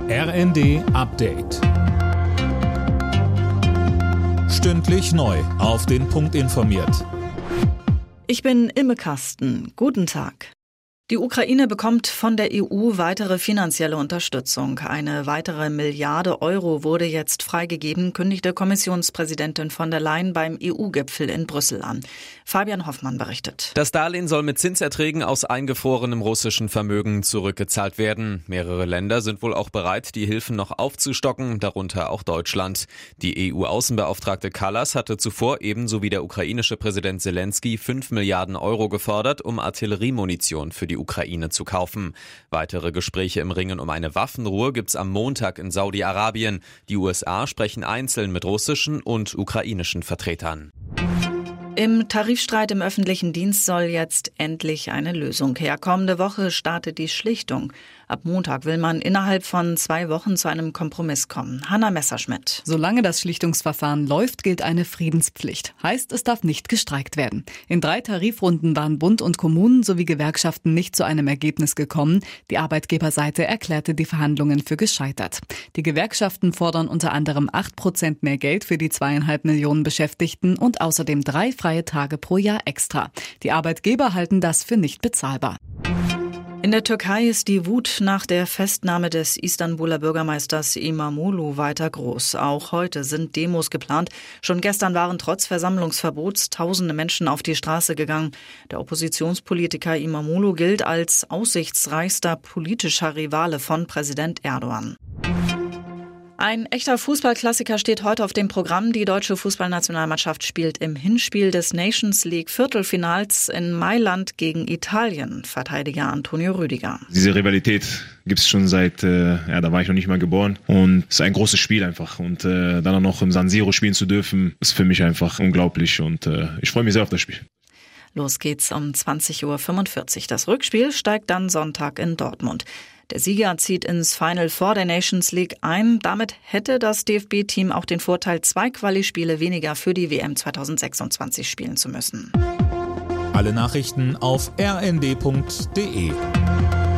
RND Update. Stündlich neu auf den Punkt informiert. Ich bin Imme Kasten. Guten Tag. Die Ukraine bekommt von der EU weitere finanzielle Unterstützung. Eine weitere 1 Milliarde Euro wurde jetzt freigegeben, kündigte Kommissionspräsidentin von der Leyen beim EU-Gipfel in Brüssel an. Fabian Hoffmann berichtet. Das Darlehen soll mit Zinserträgen aus eingefrorenem russischen Vermögen zurückgezahlt werden. Mehrere Länder sind wohl auch bereit, die Hilfen noch aufzustocken, darunter auch Deutschland. Die EU-Außenbeauftragte Kallas hatte zuvor ebenso wie der ukrainische Präsident Zelensky 5 Milliarden Euro gefordert, um Artilleriemunition für die Ukraine zu kaufen. Weitere Gespräche im Ringen um eine Waffenruhe gibt's am Montag in Saudi-Arabien. Die USA sprechen einzeln mit russischen und ukrainischen Vertretern. Im Tarifstreit im öffentlichen Dienst soll jetzt endlich eine Lösung her. Kommende Woche startet die Schlichtung. Ab Montag will man innerhalb von 2 Wochen zu einem Kompromiss kommen. Hanna Messerschmidt. Solange das Schlichtungsverfahren läuft, gilt eine Friedenspflicht. Heißt, es darf nicht gestreikt werden. In 3 Tarifrunden waren Bund und Kommunen sowie Gewerkschaften nicht zu einem Ergebnis gekommen. Die Arbeitgeberseite erklärte die Verhandlungen für gescheitert. Die Gewerkschaften fordern unter anderem 8% mehr Geld für die 2,5 Millionen Beschäftigten und außerdem 3 freie Tage pro Jahr extra. Die Arbeitgeber halten das für nicht bezahlbar. In der Türkei ist die Wut nach der Festnahme des Istanbuler Bürgermeisters İmamoğlu weiter groß. Auch heute sind Demos geplant. Schon gestern waren trotz Versammlungsverbots tausende Menschen auf die Straße gegangen. Der Oppositionspolitiker İmamoğlu gilt als aussichtsreichster politischer Rivale von Präsident Erdogan. Ein echter Fußballklassiker steht heute auf dem Programm. Die deutsche Fußballnationalmannschaft spielt im Hinspiel des Nations League Viertelfinals in Mailand gegen Italien. Verteidiger Antonio Rüdiger. Diese Rivalität gibt es schon seit, da war ich noch nicht mal geboren. Und es ist ein großes Spiel einfach. Und dann auch noch im San Siro spielen zu dürfen, ist für mich einfach unglaublich. Und ich freue mich sehr auf das Spiel. Los geht's um 20:45 Uhr. Das Rückspiel steigt dann Sonntag in Dortmund. Der Sieger zieht ins Final Four der Nations League ein. Damit hätte das DFB-Team auch den Vorteil, 2 Quali-Spiele weniger für die WM 2026 spielen zu müssen. Alle Nachrichten auf rnd.de.